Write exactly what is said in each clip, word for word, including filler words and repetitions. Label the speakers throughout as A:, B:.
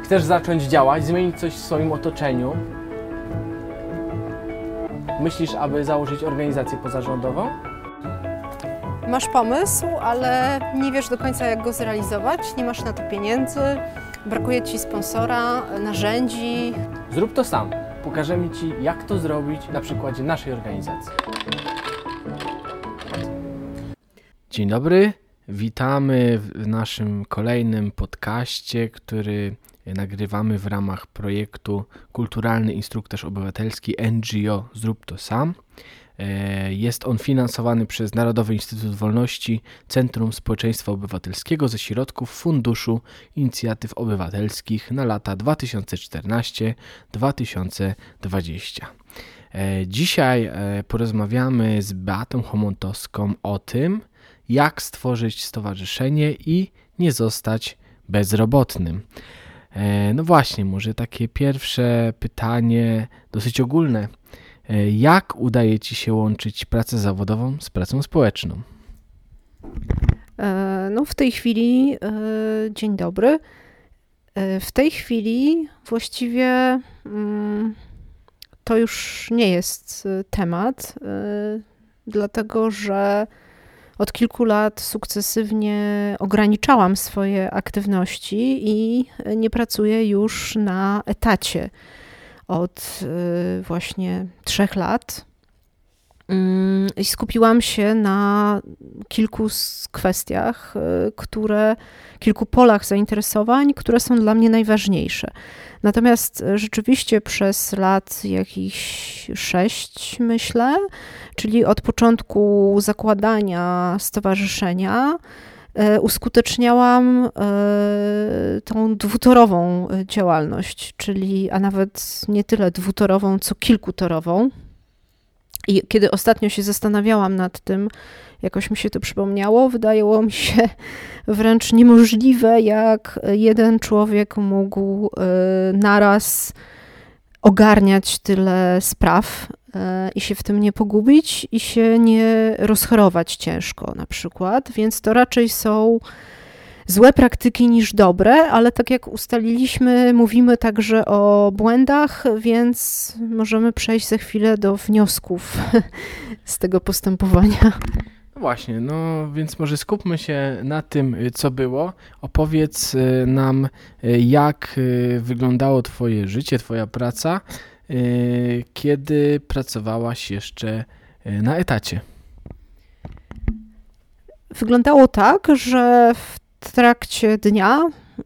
A: Chcesz zacząć działać, zmienić coś w swoim otoczeniu? Myślisz, aby założyć organizację pozarządową?
B: Masz pomysł, ale nie wiesz do końca, jak go zrealizować, nie masz na to pieniędzy, brakuje Ci sponsora, narzędzi.
A: Zrób to sam. Pokażemy Ci, jak to zrobić na przykładzie naszej organizacji. Dzień dobry, witamy w naszym kolejnym podcaście, który nagrywamy w ramach projektu Kulturalny Instruktaż Obywatelski N G O Zrób to Sam. Jest on finansowany przez Narodowy Instytut Wolności Centrum Społeczeństwa Obywatelskiego ze środków Funduszu Inicjatyw Obywatelskich na lata dwa tysiące czternasty do dwa tysiące dwudziestego. Dzisiaj porozmawiamy z Beatą Chomontowską o tym, jak stworzyć stowarzyszenie i nie zostać bezrobotnym. No właśnie, może takie pierwsze pytanie, dosyć ogólne. Jak udaje Ci się łączyć pracę zawodową z pracą społeczną?
B: No w tej chwili, dzień dobry, w tej chwili właściwie to już nie jest temat, dlatego że od kilku lat sukcesywnie ograniczałam swoje aktywności i nie pracuję już na etacie od właśnie trzech lat. I skupiłam się na kilku kwestiach, które, kilku polach zainteresowań, które są dla mnie najważniejsze. Natomiast rzeczywiście przez lat jakichś sześć, myślę, czyli od początku zakładania stowarzyszenia, uskuteczniałam tą dwutorową działalność, czyli a nawet nie tyle dwutorową, co kilkutorową. I kiedy ostatnio się zastanawiałam nad tym, jakoś mi się to przypomniało, wydało mi się wręcz niemożliwe, jak jeden człowiek mógł naraz ogarniać tyle spraw i się w tym nie pogubić i się nie rozchorować ciężko na przykład, więc to raczej są złe praktyki niż dobre, ale tak jak ustaliliśmy, mówimy także o błędach, więc możemy przejść za chwilę do wniosków z tego postępowania.
A: No właśnie, no więc może skupmy się na tym, co było. Opowiedz nam, jak wyglądało Twoje życie, Twoja praca, kiedy pracowałaś jeszcze na etacie.
B: Wyglądało tak, że w trakcie dnia,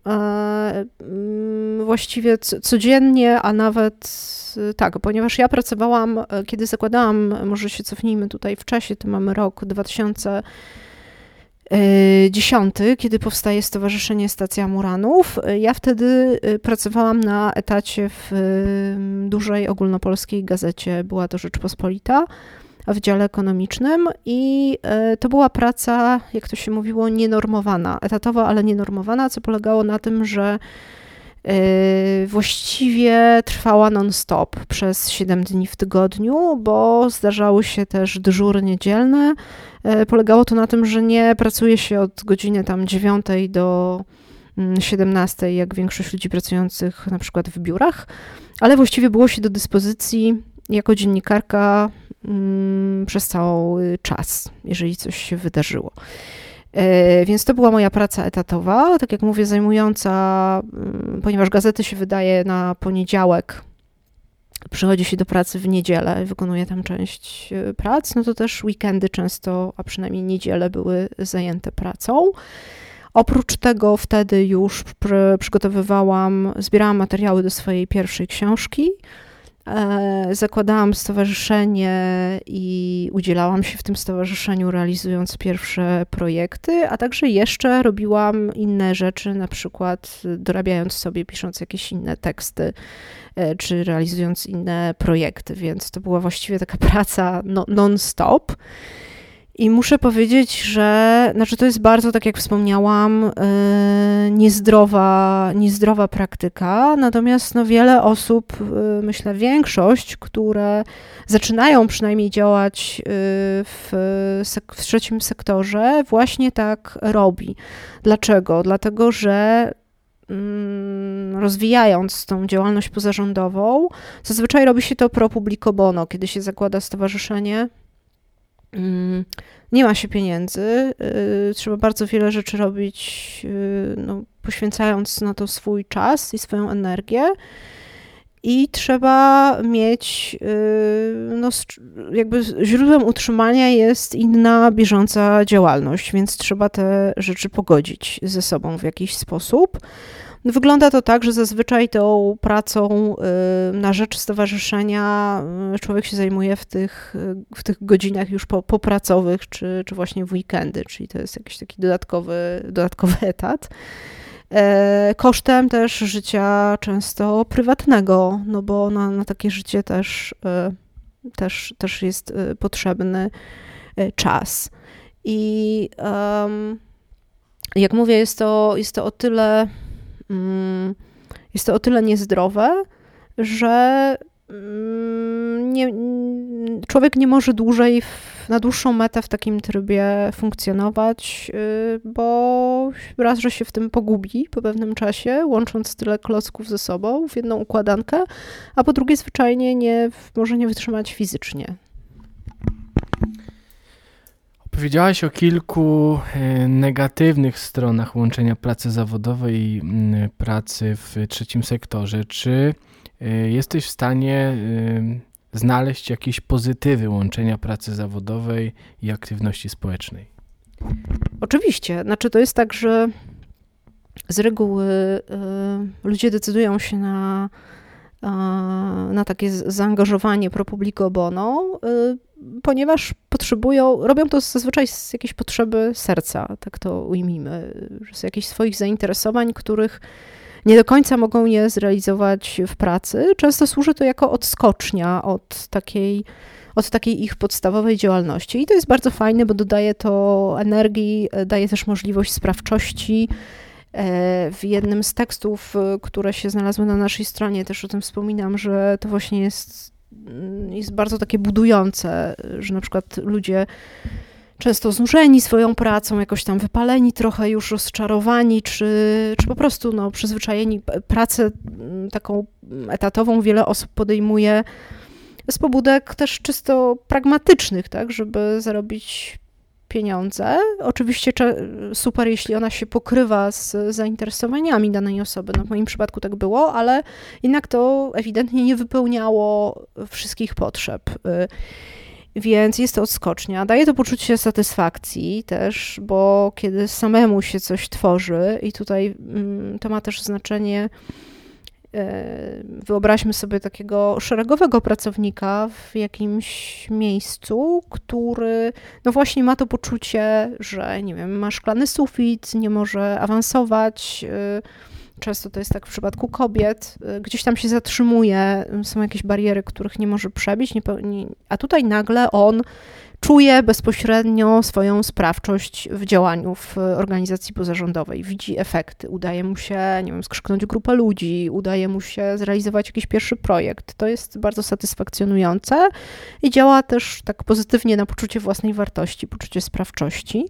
B: właściwie codziennie, a nawet tak, ponieważ ja pracowałam, kiedy zakładałam, może się cofnijmy tutaj w czasie, to mamy rok dwa tysiące dziesiąty, kiedy powstaje Stowarzyszenie Stacja Muranów. Ja wtedy pracowałam na etacie w dużej ogólnopolskiej gazecie, była to Rzeczpospolita, w dziale ekonomicznym i to była praca, jak to się mówiło, nienormowana, etatowa, ale nienormowana, co polegało na tym, że właściwie trwała non-stop przez siedem dni w tygodniu, bo zdarzały się też dyżury niedzielne. Polegało to na tym, że nie pracuje się od godziny tam dziewiątej do siedemnastej, jak większość ludzi pracujących na przykład w biurach, ale właściwie było się do dyspozycji jako dziennikarka przez cały czas, jeżeli coś się wydarzyło. Więc to była moja praca etatowa, tak jak mówię, zajmująca, ponieważ gazety się wydaje na poniedziałek, przychodzi się do pracy w niedzielę, wykonuje tam część prac, no to też weekendy często, a przynajmniej niedziele były zajęte pracą. Oprócz tego wtedy już przygotowywałam, zbierałam materiały do swojej pierwszej książki, zakładałam stowarzyszenie i udzielałam się w tym stowarzyszeniu, realizując pierwsze projekty, a także jeszcze robiłam inne rzeczy, na przykład dorabiając sobie, pisząc jakieś inne teksty, czy realizując inne projekty, więc to była właściwie taka praca no, non-stop. I muszę powiedzieć, że znaczy to jest bardzo, tak jak wspomniałam, yy, niezdrowa, niezdrowa praktyka, natomiast no, wiele osób, yy, myślę większość, które zaczynają przynajmniej działać yy, w, sek- w trzecim sektorze, właśnie tak robi. Dlaczego? Dlatego, że rozwijając tą działalność pozarządową, zazwyczaj robi się to pro publico bono, kiedy się zakłada stowarzyszenie. Nie ma się pieniędzy, trzeba bardzo wiele rzeczy robić, no, poświęcając na to swój czas i swoją energię. I trzeba mieć, no, jakby źródłem utrzymania jest inna bieżąca działalność, więc trzeba te rzeczy pogodzić ze sobą w jakiś sposób. Wygląda to tak, że zazwyczaj tą pracą na rzecz stowarzyszenia człowiek się zajmuje w tych, w tych godzinach już po, popracowych, czy, czy właśnie w weekendy, czyli to jest jakiś taki dodatkowy, dodatkowy etat. Kosztem też życia często prywatnego, no bo na, na takie życie też, też, też jest potrzebny czas. I um, jak mówię, jest to, jest to o tyle jest to o tyle niezdrowe, że nie, człowiek nie może dłużej w, na dłuższą metę w takim trybie funkcjonować, bo raz, że się w tym pogubi po pewnym czasie, łącząc tyle klocków ze sobą w jedną układankę, a po drugie zwyczajnie nie, może nie wytrzymać fizycznie.
A: Powiedziałaś o kilku negatywnych stronach łączenia pracy zawodowej i pracy w trzecim sektorze. Czy jesteś w stanie znaleźć jakieś pozytywy łączenia pracy zawodowej i aktywności społecznej?
B: Oczywiście. Znaczy to jest tak, że z reguły ludzie decydują się na, na takie zaangażowanie pro publico bono, ponieważ potrzebują, robią to zazwyczaj z jakiejś potrzeby serca, tak to ujmijmy, z jakichś swoich zainteresowań, których nie do końca mogą je zrealizować w pracy. Często służy to jako odskocznia od takiej, od takiej ich podstawowej działalności. I to jest bardzo fajne, bo dodaje to energii, daje też możliwość sprawczości. W jednym z tekstów, które się znalazły na naszej stronie, też o tym wspominam, że to właśnie jest, jest bardzo takie budujące, że na przykład ludzie często znużeni swoją pracą, jakoś tam wypaleni, trochę już rozczarowani, czy, czy po prostu no, przyzwyczajeni. Pracę taką etatową wiele osób podejmuje z pobudek też czysto pragmatycznych, tak, żeby zarobić pieniądze. Oczywiście super, jeśli ona się pokrywa z zainteresowaniami danej osoby. No w moim przypadku tak było, ale jednak to ewidentnie nie wypełniało wszystkich potrzeb. Więc jest to odskocznia. Daje to poczucie satysfakcji też, bo kiedy samemu się coś tworzy i tutaj to ma też znaczenie, wyobraźmy sobie takiego szeregowego pracownika w jakimś miejscu, który no właśnie ma to poczucie, że nie wiem, ma szklany sufit, nie może awansować. Często to jest tak w przypadku kobiet, gdzieś tam się zatrzymuje, są jakieś bariery, których nie może przebić, nie, nie, a tutaj nagle on czuje bezpośrednio swoją sprawczość w działaniu w organizacji pozarządowej, widzi efekty, udaje mu się, nie wiem, skrzyknąć grupę ludzi, udaje mu się zrealizować jakiś pierwszy projekt. To jest bardzo satysfakcjonujące i działa też tak pozytywnie na poczucie własnej wartości, poczucie sprawczości.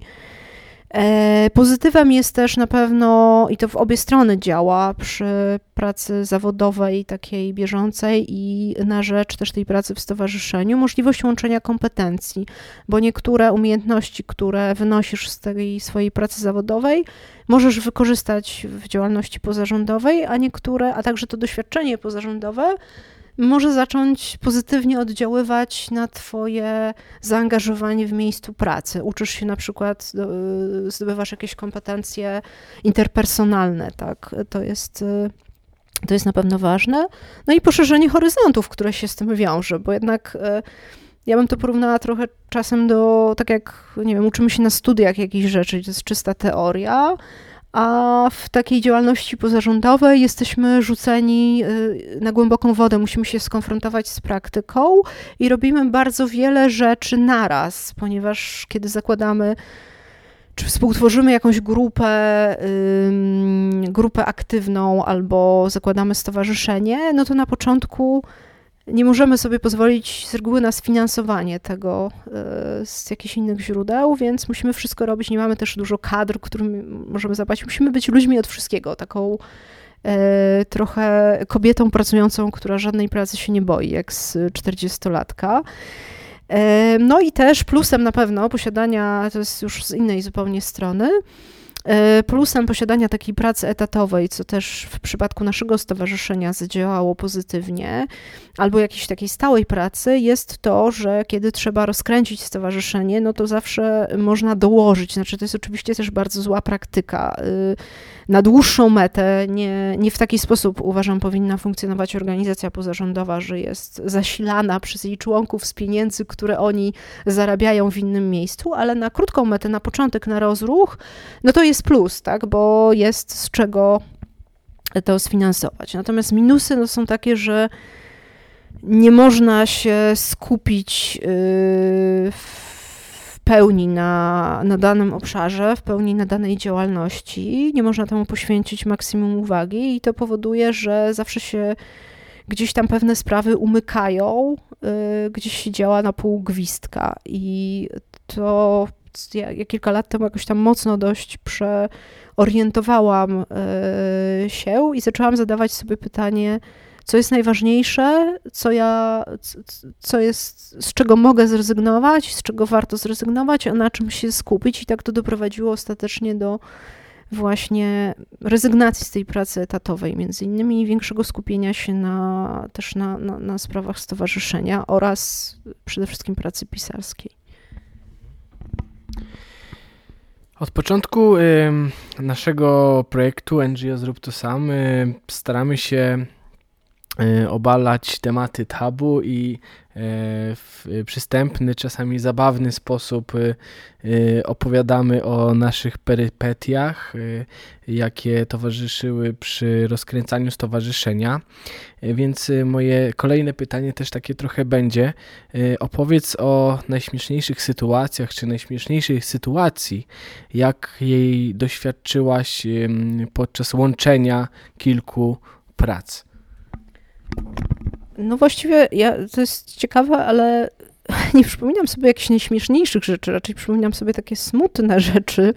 B: Pozytywem jest też na pewno, i to w obie strony działa, przy pracy zawodowej, takiej bieżącej i na rzecz też tej pracy w stowarzyszeniu, możliwość łączenia kompetencji, bo niektóre umiejętności, które wynosisz z tej swojej pracy zawodowej, możesz wykorzystać w działalności pozarządowej, a niektóre, a także to doświadczenie pozarządowe może zacząć pozytywnie oddziaływać na twoje zaangażowanie w miejscu pracy. Uczysz się na przykład, zdobywasz jakieś kompetencje interpersonalne, tak? To jest, to jest na pewno ważne. No i poszerzenie horyzontów, które się z tym wiąże, bo jednak ja bym to porównała trochę czasem do, tak jak, nie wiem, uczymy się na studiach jakichś rzeczy, to jest czysta teoria, a w takiej działalności pozarządowej jesteśmy rzuceni na głęboką wodę, musimy się skonfrontować z praktyką i robimy bardzo wiele rzeczy naraz, ponieważ kiedy zakładamy, czy współtworzymy jakąś grupę, grupę aktywną albo zakładamy stowarzyszenie, no to na początku nie możemy sobie pozwolić z reguły na sfinansowanie tego z jakichś innych źródeł, więc musimy wszystko robić. Nie mamy też dużo kadr, którym możemy zapłacić. Musimy być ludźmi od wszystkiego, taką trochę kobietą pracującą, która żadnej pracy się nie boi, jak z czterdziestolatka. No i też plusem na pewno posiadania, to jest już z innej zupełnie strony, plusem posiadania takiej pracy etatowej, co też w przypadku naszego stowarzyszenia zadziałało pozytywnie, albo jakiejś takiej stałej pracy, jest to, że kiedy trzeba rozkręcić stowarzyszenie, no to zawsze można dołożyć. Znaczy to jest oczywiście też bardzo zła praktyka. Na dłuższą metę nie, nie w taki sposób, uważam, powinna funkcjonować organizacja pozarządowa, że jest zasilana przez jej członków z pieniędzy, które oni zarabiają w innym miejscu, ale na krótką metę, na początek, na rozruch, no to jest plus, tak, bo jest z czego to sfinansować. Natomiast minusy no, są takie, że nie można się skupić w pełni na, na danym obszarze, w pełni na danej działalności. Nie można temu poświęcić maksimum uwagi i to powoduje, że zawsze się gdzieś tam pewne sprawy umykają, gdzieś się działa na pół gwizdka i to ja, ja kilka lat temu jakoś tam mocno dość przeorientowałam się i zaczęłam zadawać sobie pytanie, co jest najważniejsze, co ja, co jest, z czego mogę zrezygnować, z czego warto zrezygnować, a na czym się skupić. I tak to doprowadziło ostatecznie do właśnie rezygnacji z tej pracy etatowej, między innymi, i większego skupienia się na, też na, na, na sprawach stowarzyszenia oraz przede wszystkim pracy pisarskiej.
A: Od początku y, naszego projektu N G O Zrób to Sam y, staramy się y, obalać tematy tabu i y, w przystępny, czasami zabawny sposób y, y, opowiadamy o naszych perypetiach, y, jakie towarzyszyły przy rozkręcaniu stowarzyszenia. Y, więc y, moje kolejne pytanie też takie trochę będzie. Y, opowiedz o najśmieszniejszych sytuacjach, czy najśmieszniejszej sytuacji, jak jej doświadczyłaś y, podczas łączenia kilku prac.
B: No właściwie ja, to jest ciekawe, ale nie przypominam sobie jakichś najśmieszniejszych rzeczy, raczej przypominam sobie takie smutne rzeczy,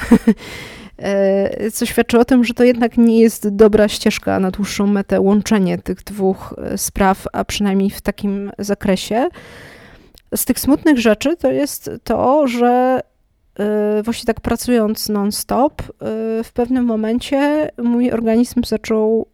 B: co świadczy o tym, że to jednak nie jest dobra ścieżka na dłuższą metę łączenie tych dwóch spraw, a przynajmniej w takim zakresie. Z tych smutnych rzeczy to jest to, że właśnie tak pracując non-stop, w pewnym momencie mój organizm zaczął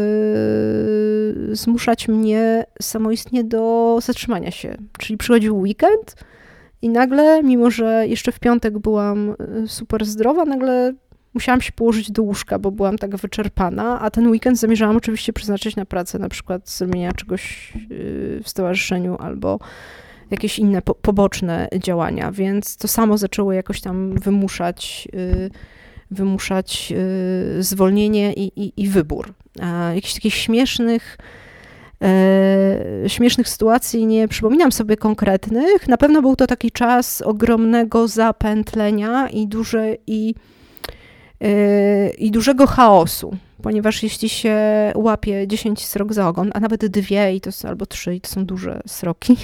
B: zmuszać mnie samoistnie do zatrzymania się. Czyli przychodził weekend i nagle, mimo że jeszcze w piątek byłam super zdrowa, nagle musiałam się położyć do łóżka, bo byłam tak wyczerpana, a ten weekend zamierzałam oczywiście przeznaczyć na pracę, na przykład zrobienia czegoś w stowarzyszeniu albo jakieś inne po, poboczne działania, więc to samo zaczęło jakoś tam wymuszać, yy, wymuszać yy, zwolnienie i, i, i wybór. A jakichś takich śmiesznych, yy, śmiesznych sytuacji nie przypominam sobie konkretnych. Na pewno był to taki czas ogromnego zapętlenia i, duże, i, yy, i dużego chaosu, ponieważ jeśli się łapie dziesięć srok za ogon, a nawet dwie i to są, albo trzy i to są duże sroki,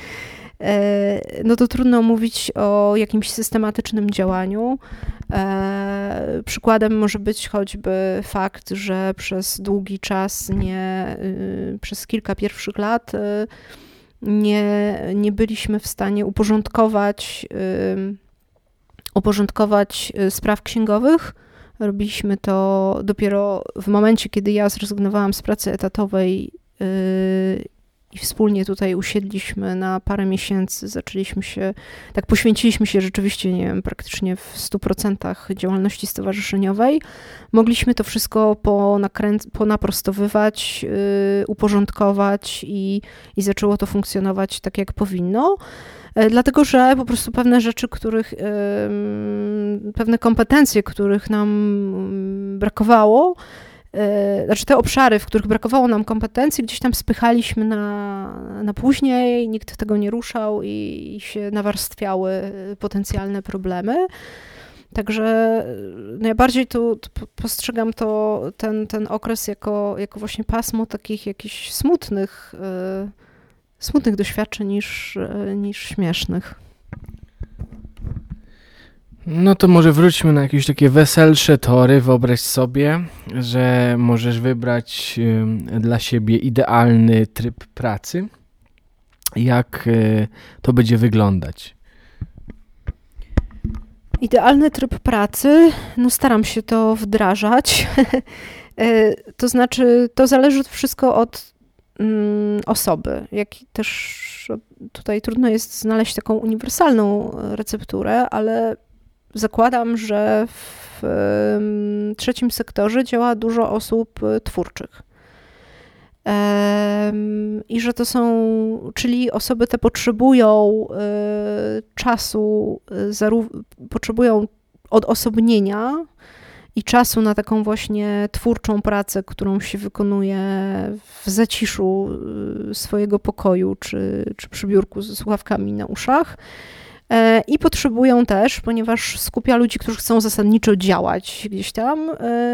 B: no to trudno mówić o jakimś systematycznym działaniu. Przykładem może być choćby fakt, że przez długi czas, nie, przez kilka pierwszych lat nie, nie byliśmy w stanie uporządkować, uporządkować spraw księgowych. Robiliśmy to dopiero w momencie, kiedy ja zrezygnowałam z pracy etatowej yy, i wspólnie tutaj usiedliśmy na parę miesięcy, zaczęliśmy się, tak poświęciliśmy się rzeczywiście, nie wiem, praktycznie w stu procentach działalności stowarzyszeniowej. Mogliśmy to wszystko ponakręc- ponaprostowywać, yy, uporządkować i, i zaczęło to funkcjonować tak, jak powinno. Dlatego, że po prostu pewne rzeczy, których, pewne kompetencje, których nam brakowało, znaczy te obszary, w których brakowało nam kompetencji, gdzieś tam spychaliśmy na, na później, nikt tego nie ruszał i, i się nawarstwiały potencjalne problemy. Także najbardziej tu, tu postrzegam to, ten, ten okres jako, jako właśnie pasmo takich jakichś smutnych smutnych doświadczeń niż, niż śmiesznych.
A: No to może wróćmy na jakieś takie weselsze tory. Wyobraź sobie, że możesz wybrać y, dla siebie idealny tryb pracy. Jak y, to będzie wyglądać?
B: Idealny tryb pracy, no staram się to wdrażać. To znaczy, to zależy wszystko od mm, osoby. Jak też tutaj trudno jest znaleźć taką uniwersalną recepturę, ale zakładam, że w um, trzecim sektorze działa dużo osób twórczych. Um, I że to są, czyli osoby te potrzebują y, czasu, y, zaró- potrzebują odosobnienia i czasu na taką właśnie twórczą pracę, którą się wykonuje w zaciszu y, swojego pokoju czy, czy przy biurku ze słuchawkami na uszach. I potrzebują też, ponieważ skupia ludzi, którzy chcą zasadniczo działać gdzieś tam,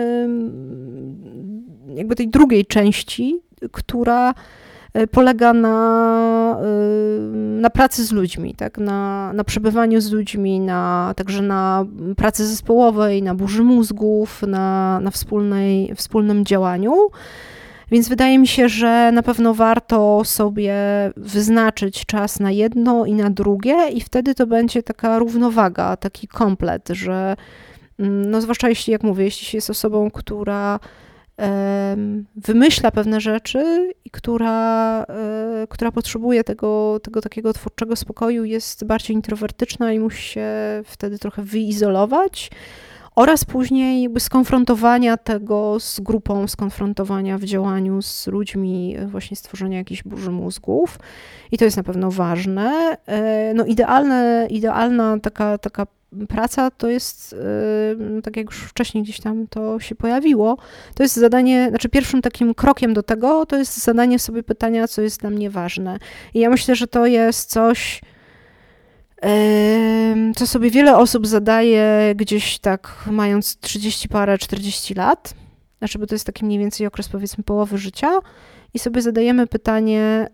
B: jakby tej drugiej części, która polega na, na pracy z ludźmi, tak? na, na przebywaniu z ludźmi, na, także na pracy zespołowej, na burzy mózgów, na, na wspólnej, wspólnym działaniu. Więc wydaje mi się, że na pewno warto sobie wyznaczyć czas na jedno i na drugie i wtedy to będzie taka równowaga, taki komplet, że no zwłaszcza jeśli, jak mówię, jeśli się jest osobą, która um, wymyśla pewne rzeczy i która, um, która potrzebuje tego, tego takiego twórczego spokoju, jest bardziej introwertyczna i musi się wtedy trochę wyizolować. Oraz później jakby skonfrontowania tego z grupą, skonfrontowania w działaniu z ludźmi, właśnie stworzenia jakichś burzy mózgów. I to jest na pewno ważne. No idealne, idealna taka, taka praca to jest, tak jak już wcześniej gdzieś tam to się pojawiło, to jest zadanie, znaczy pierwszym takim krokiem do tego, to jest zadanie sobie pytania, co jest dla mnie ważne. I ja myślę, że to jest coś, co sobie wiele osób zadaje gdzieś tak mając trzydzieści parę, czterdzieści lat, znaczy bo to jest taki mniej więcej okres powiedzmy połowy życia i sobie zadajemy pytanie,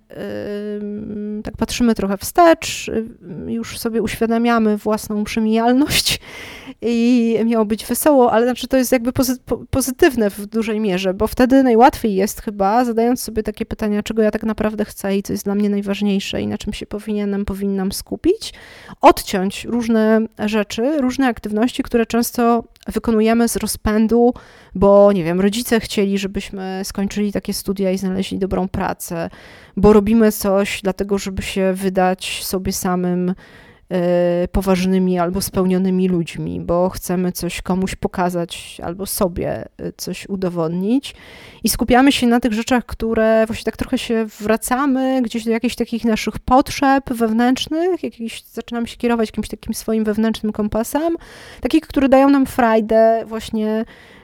B: tak patrzymy trochę wstecz, już sobie uświadamiamy własną przemijalność i miało być wesoło, ale znaczy to jest jakby pozytywne w dużej mierze, bo wtedy najłatwiej jest chyba, zadając sobie takie pytania, czego ja tak naprawdę chcę i co jest dla mnie najważniejsze i na czym się powinienem, powinnam skupić, odciąć różne rzeczy, różne aktywności, które często wykonujemy z rozpędu, bo nie wiem, rodzice chcieli, żebyśmy skończyli takie studia i znaleźli dobrą pracę, bo robimy coś dlatego, żeby się wydać sobie samym poważnymi albo spełnionymi ludźmi, bo chcemy coś komuś pokazać albo sobie coś udowodnić i skupiamy się na tych rzeczach, które właśnie tak trochę się wracamy gdzieś do jakichś takich naszych potrzeb wewnętrznych, jakiś, zaczynamy się kierować jakimś takim swoim wewnętrznym kompasem, takich, które dają nam frajdę, właśnie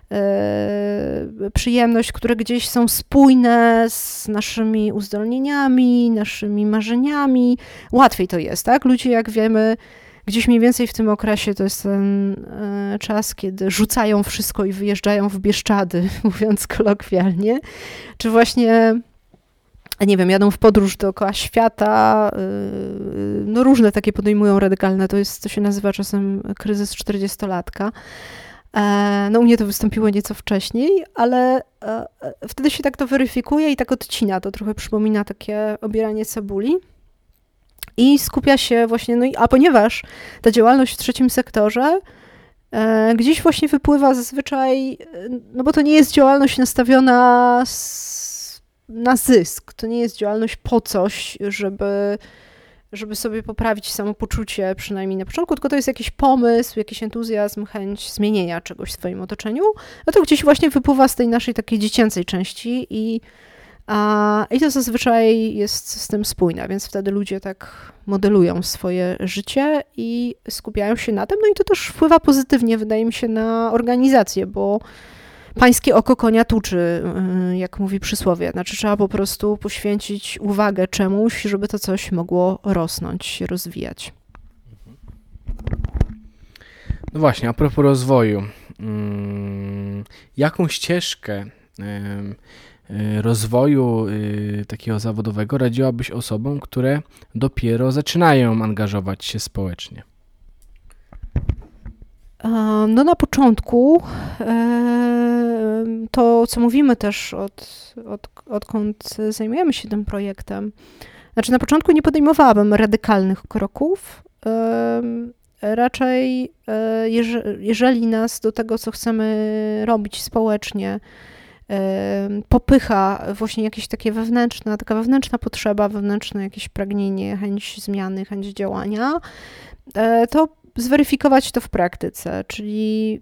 B: przyjemność, które gdzieś są spójne z naszymi uzdolnieniami, naszymi marzeniami. Łatwiej to jest, tak? Ludzie, jak wiemy, gdzieś mniej więcej w tym okresie to jest ten czas, kiedy rzucają wszystko i wyjeżdżają w Bieszczady, mówiąc kolokwialnie. Czy właśnie, nie wiem, jadą w podróż dookoła świata, no różne takie podejmują radykalne, to jest, to się nazywa czasem kryzys czterdziestolatka. No u mnie to wystąpiło nieco wcześniej, ale wtedy się tak to weryfikuje i tak odcina. To trochę przypomina takie obieranie cebuli. I skupia się właśnie, no i, a ponieważ ta działalność w trzecim sektorze e, gdzieś właśnie wypływa zazwyczaj, no bo to nie jest działalność nastawiona z, na zysk, to nie jest działalność po coś, żeby... żeby sobie poprawić samopoczucie, przynajmniej na początku, tylko to jest jakiś pomysł, jakiś entuzjazm, chęć zmienienia czegoś w swoim otoczeniu, no to gdzieś właśnie wypływa z tej naszej takiej dziecięcej części i, a, i to zazwyczaj jest z tym spójne, więc wtedy ludzie tak modelują swoje życie i skupiają się na tym, no i to też wpływa pozytywnie, wydaje mi się, na organizację, bo pańskie oko konia tuczy, jak mówi przysłowie. Znaczy trzeba po prostu poświęcić uwagę czemuś, żeby to coś mogło rosnąć, się rozwijać.
A: No właśnie, a propos rozwoju. Jaką ścieżkę rozwoju takiego zawodowego radziłabyś osobom, które dopiero zaczynają angażować się społecznie?
B: No na początku to, co mówimy też od, od, odkąd zajmujemy się tym projektem, znaczy na początku nie podejmowałabym radykalnych kroków. Raczej jeżeli nas do tego, co chcemy robić społecznie, popycha właśnie jakieś takie wewnętrzna, taka wewnętrzna potrzeba, wewnętrzne jakieś pragnienie, chęć zmiany, chęć działania, to zweryfikować to w praktyce, czyli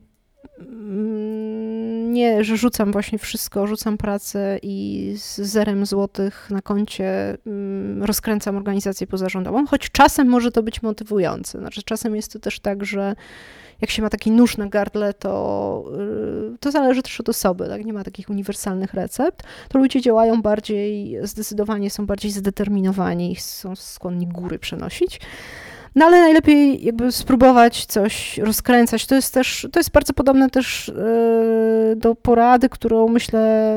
B: nie, że rzucam właśnie wszystko, rzucam pracę i z zerem złotych na koncie rozkręcam organizację pozarządową, choć czasem może to być motywujące. Znaczy czasem jest to też tak, że jak się ma taki nóż na gardle, to, to zależy też od osoby, tak? Nie ma takich uniwersalnych recept. To ludzie działają bardziej, zdecydowanie są bardziej zdeterminowani i są skłonni góry przenosić. No ale najlepiej jakby spróbować coś rozkręcać. To jest też, to jest bardzo podobne też do porady, którą myślę,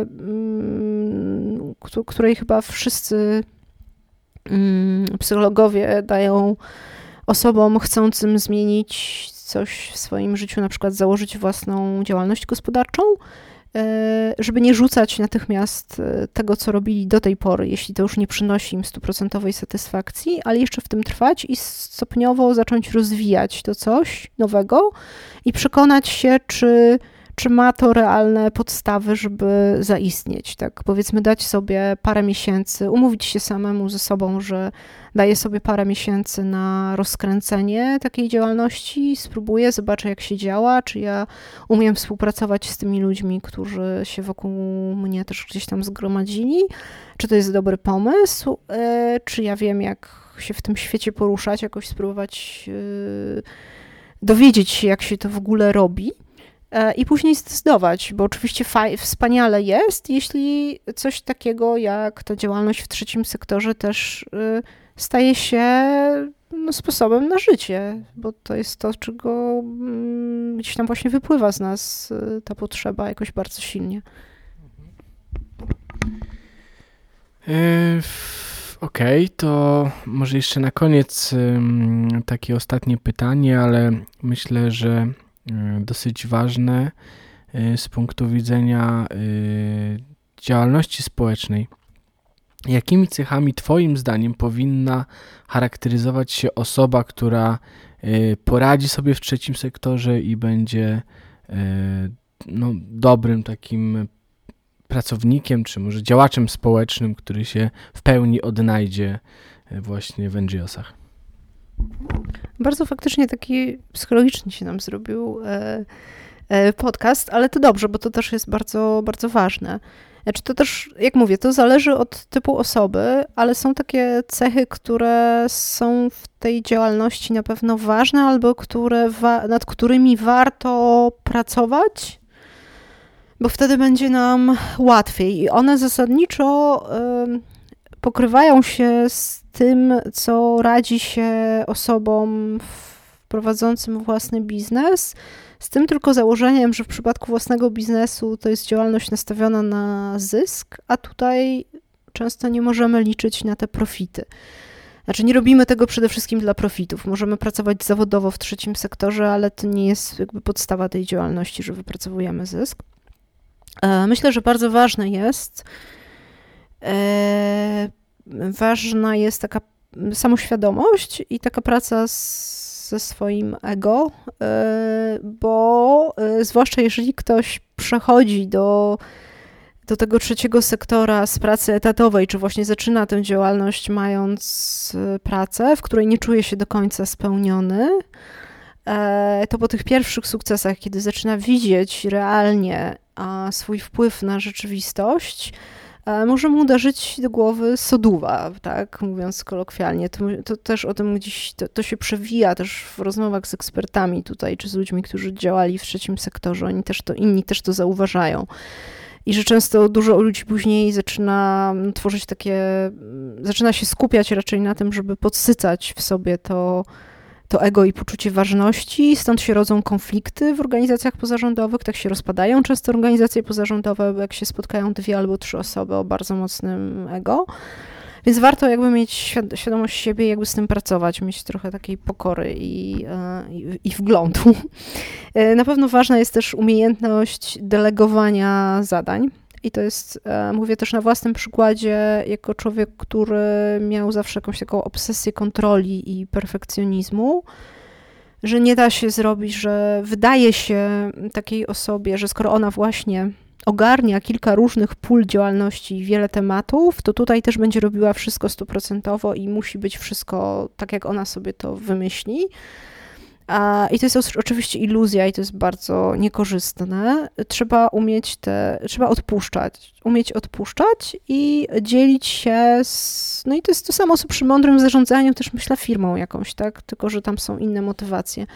B: której chyba wszyscy psychologowie dają osobom chcącym zmienić coś w swoim życiu, na przykład założyć własną działalność gospodarczą, żeby nie rzucać natychmiast tego, co robili do tej pory, jeśli to już nie przynosi im stuprocentowej satysfakcji, ale jeszcze w tym trwać i stopniowo zacząć rozwijać to coś nowego i przekonać się, czy, czy ma to realne podstawy, żeby zaistnieć. Tak, powiedzmy, dać sobie parę miesięcy, umówić się samemu ze sobą, że daję sobie parę miesięcy na rozkręcenie takiej działalności, spróbuję, zobaczę, jak się działa, czy ja umiem współpracować z tymi ludźmi, którzy się wokół mnie też gdzieś tam zgromadzili, czy to jest dobry pomysł, czy ja wiem, jak się w tym świecie poruszać, jakoś spróbować dowiedzieć się, jak się to w ogóle robi. I później zdecydować, bo oczywiście faj, wspaniale jest, jeśli coś takiego jak ta działalność w trzecim sektorze też y, staje się no, sposobem na życie, bo to jest to, czego y, gdzieś tam właśnie wypływa z nas y, ta potrzeba jakoś bardzo silnie.
A: Yy, Okej, okay, to może jeszcze na koniec y, takie ostatnie pytanie, ale myślę, że dosyć ważne z punktu widzenia działalności społecznej. Jakimi cechami twoim zdaniem powinna charakteryzować się osoba, która poradzi sobie w trzecim sektorze i będzie no, dobrym takim pracownikiem, czy może działaczem społecznym, który się w pełni odnajdzie właśnie w en dżi osach?
B: Bardzo faktycznie taki psychologiczny się nam zrobił e, e, podcast, ale to dobrze, bo to też jest bardzo, bardzo ważne. Znaczy to też, jak mówię, to zależy od typu osoby, ale są takie cechy, które są w tej działalności na pewno ważne, albo które wa- nad którymi warto pracować, bo wtedy będzie nam łatwiej. I one zasadniczo y, pokrywają się z tym, co radzi się osobom prowadzącym własny biznes, z tym tylko założeniem, że w przypadku własnego biznesu to jest działalność nastawiona na zysk, a tutaj często nie możemy liczyć na te profity. Znaczy nie robimy tego przede wszystkim dla profitów. Możemy pracować zawodowo w trzecim sektorze, ale to nie jest jakby podstawa tej działalności, że wypracowujemy zysk. Myślę, że bardzo ważne jest, e, ważna jest taka samoświadomość i taka praca z, ze swoim ego, e, bo e, zwłaszcza jeżeli ktoś przechodzi do, do tego trzeciego sektora z pracy etatowej, czy właśnie zaczyna tę działalność mając pracę, w której nie czuje się do końca spełniony, e, to po tych pierwszych sukcesach, kiedy zaczyna widzieć realnie a swój wpływ na rzeczywistość, może mu uderzyć do głowy sodówa, tak, mówiąc kolokwialnie. To, to też o tym gdzieś, to, to się przewija też w rozmowach z ekspertami tutaj, czy z ludźmi, którzy działali w trzecim sektorze. Oni też to, inni też to zauważają. I że często dużo ludzi później zaczyna tworzyć takie, zaczyna się skupiać raczej na tym, żeby podsycać w sobie to, to ego i poczucie ważności, stąd się rodzą konflikty w organizacjach pozarządowych, tak się rozpadają często organizacje pozarządowe, jak się spotkają dwie albo trzy osoby o bardzo mocnym ego. Więc warto jakby mieć świadomość siebie i jakby z tym pracować, mieć trochę takiej pokory i, i, i wglądu. Na pewno ważna jest też umiejętność delegowania zadań. I to jest, mówię też na własnym przykładzie, jako człowiek, który miał zawsze jakąś taką obsesję kontroli i perfekcjonizmu, że nie da się zrobić, że wydaje się takiej osobie, że skoro ona właśnie ogarnia kilka różnych pól działalności i wiele tematów, to tutaj też będzie robiła wszystko stuprocentowo i musi być wszystko tak, jak ona sobie to wymyśli. I to jest oczywiście iluzja i to jest bardzo niekorzystne. Trzeba umieć te, trzeba odpuszczać, umieć odpuszczać i dzielić się z, no i to jest to samo, co przy mądrym zarządzaniu też myślę firmą jakąś, tak? Tylko że tam są inne motywacje.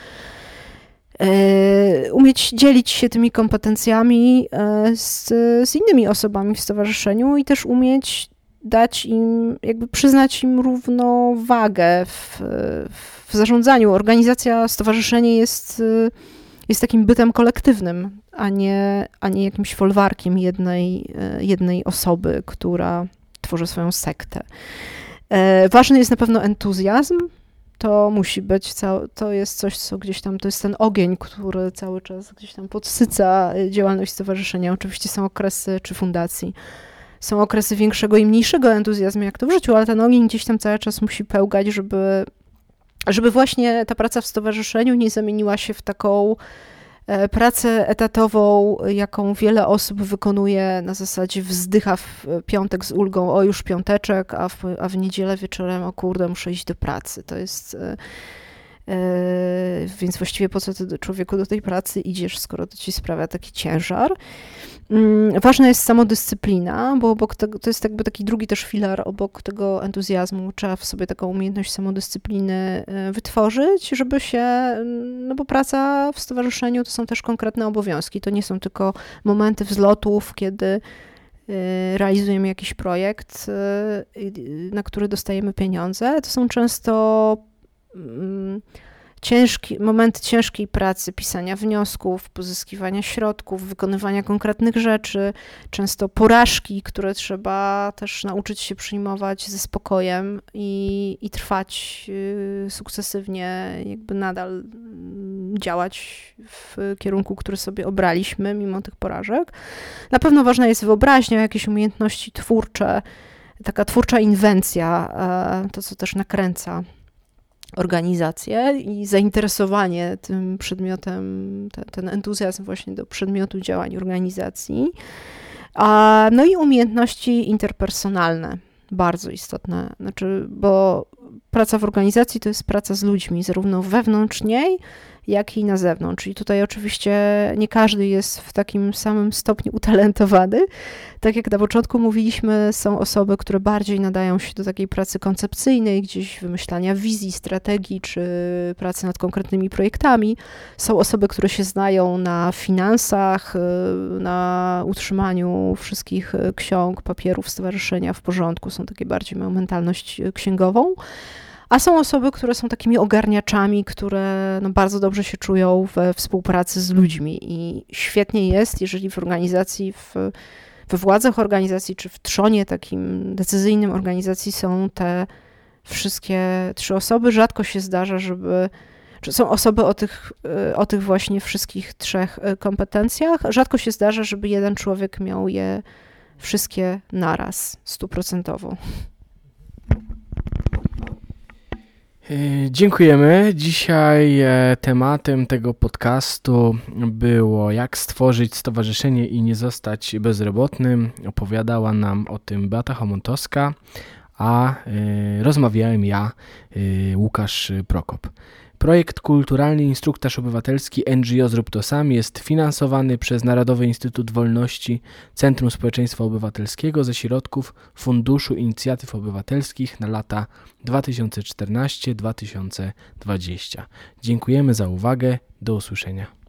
B: Umieć dzielić się tymi kompetencjami z, z innymi osobami w stowarzyszeniu i też umieć dać im, jakby przyznać im równowagę w, w zarządzaniu. Organizacja, stowarzyszenie jest, jest takim bytem kolektywnym, a nie, a nie jakimś folwarkiem jednej, jednej osoby, która tworzy swoją sektę. Ważny jest na pewno entuzjazm. To musi być, to jest coś, co gdzieś tam, to jest ten ogień, który cały czas gdzieś tam podsyca działalność stowarzyszenia. Oczywiście są okresy czy fundacji. Są okresy większego i mniejszego entuzjazmu, jak to w życiu, ale ten ogień gdzieś tam cały czas musi pełgać, żeby, żeby właśnie ta praca w stowarzyszeniu nie zamieniła się w taką pracę etatową, jaką wiele osób wykonuje na zasadzie wzdycha w piątek z ulgą, o już piąteczek, a w, a w niedzielę wieczorem, o kurde, muszę iść do pracy. To jest... Yy, więc właściwie po co ty człowieku do tej pracy idziesz, skoro to ci sprawia taki ciężar. Yy, ważna jest samodyscyplina, bo obok tego, to jest jakby taki drugi też filar obok tego entuzjazmu. Trzeba w sobie taką umiejętność samodyscypliny yy, wytworzyć, żeby się, no bo praca w stowarzyszeniu to są też konkretne obowiązki. To nie są tylko momenty wzlotów, kiedy yy, realizujemy jakiś projekt, yy, na który dostajemy pieniądze. To są często ciężki, moment ciężkiej pracy, pisania wniosków, pozyskiwania środków, wykonywania konkretnych rzeczy, często porażki, które trzeba też nauczyć się przyjmować ze spokojem i, i trwać sukcesywnie, jakby nadal działać w kierunku, który sobie obraliśmy mimo tych porażek. Na pewno ważna jest wyobraźnia, jakieś umiejętności twórcze, taka twórcza inwencja, to co też nakręca organizację i zainteresowanie tym przedmiotem, ten, ten entuzjazm właśnie do przedmiotu działań organizacji. A, no i umiejętności interpersonalne, bardzo istotne, znaczy, bo praca w organizacji to jest praca z ludźmi, zarówno wewnątrz niej, jak i na zewnątrz. I tutaj oczywiście nie każdy jest w takim samym stopniu utalentowany. Tak jak na początku mówiliśmy, są osoby, które bardziej nadają się do takiej pracy koncepcyjnej, gdzieś wymyślania wizji, strategii, czy pracy nad konkretnymi projektami. Są osoby, które się znają na finansach, na utrzymaniu wszystkich ksiąg, papierów stowarzyszenia w porządku. Są takie bardziej, mają mentalność księgową. A są osoby, które są takimi ogarniaczami, które no, bardzo dobrze się czują we współpracy z ludźmi i świetnie jest, jeżeli w organizacji, w, we władzach organizacji, czy w trzonie takim decyzyjnym organizacji są te wszystkie trzy osoby. Rzadko się zdarza, żeby, że są osoby o tych, o tych właśnie wszystkich trzech kompetencjach. Rzadko się zdarza, żeby jeden człowiek miał je wszystkie naraz, stuprocentowo.
A: Dziękujemy. Dzisiaj tematem tego podcastu było jak stworzyć stowarzyszenie i nie zostać bezrobotnym. Opowiadała nam o tym Beata Homontowska, a rozmawiałem ja, Łukasz Prokop. Projekt Kulturalny Instruktaż Obywatelski N G O Zrób to Sam jest finansowany przez Narodowy Instytut Wolności Centrum Społeczeństwa Obywatelskiego ze środków Funduszu Inicjatyw Obywatelskich na lata dwa tysiące czternasty do dwa tysiące dwudziestego. Dziękujemy za uwagę. Do usłyszenia.